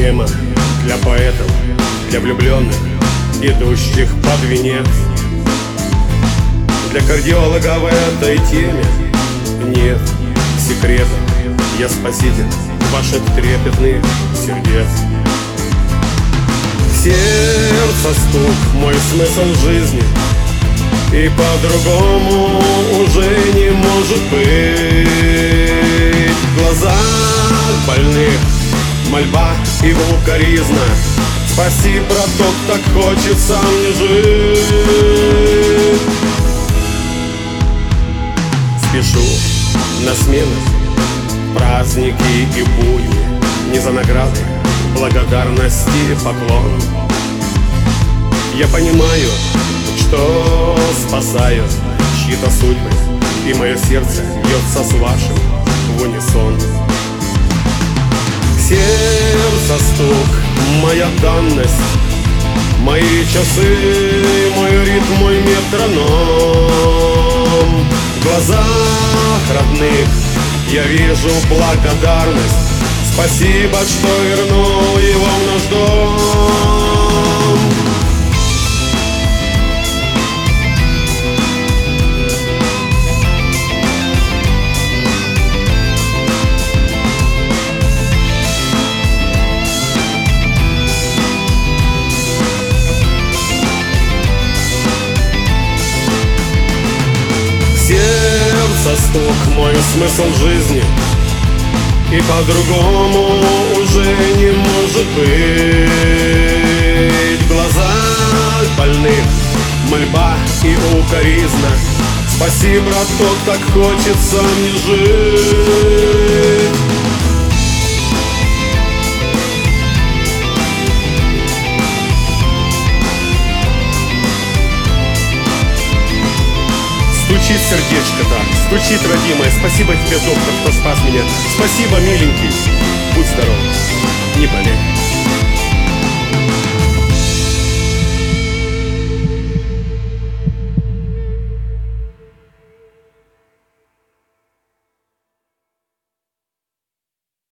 поэма для поэтов, для влюбленных, идущих под венец. Для кардиолога в этой теме нет секрета. Я спаситель ваших трепетных сердец. Сердце стук, мой смысл жизни, и по-другому уже не может быть. В глазах больных мольба и укоризна. Спаси, браток, так хочется мне жить. Спешу на смену праздники и будни, не за награды, благодарности, поклон. Я понимаю, что спасаю чьи-то судьбы, и мое сердце бьется с вашим в унисон. Сердце стук, моя данность, мои часы, мой ритм, мой метроном. В глазах родных я вижу благодарность. Спасибо, что вернул его в наш дом. Сердце стук, мой смысл жизни, и по-другому уже не может быть. В глазах больных мольба и укоризна. Спаси, браток, так хочется мне жить. Стучит сердечко так, стучит, родимая. Спасибо тебе, доктор, что спас меня. Спасибо, миленький. Будь здоров.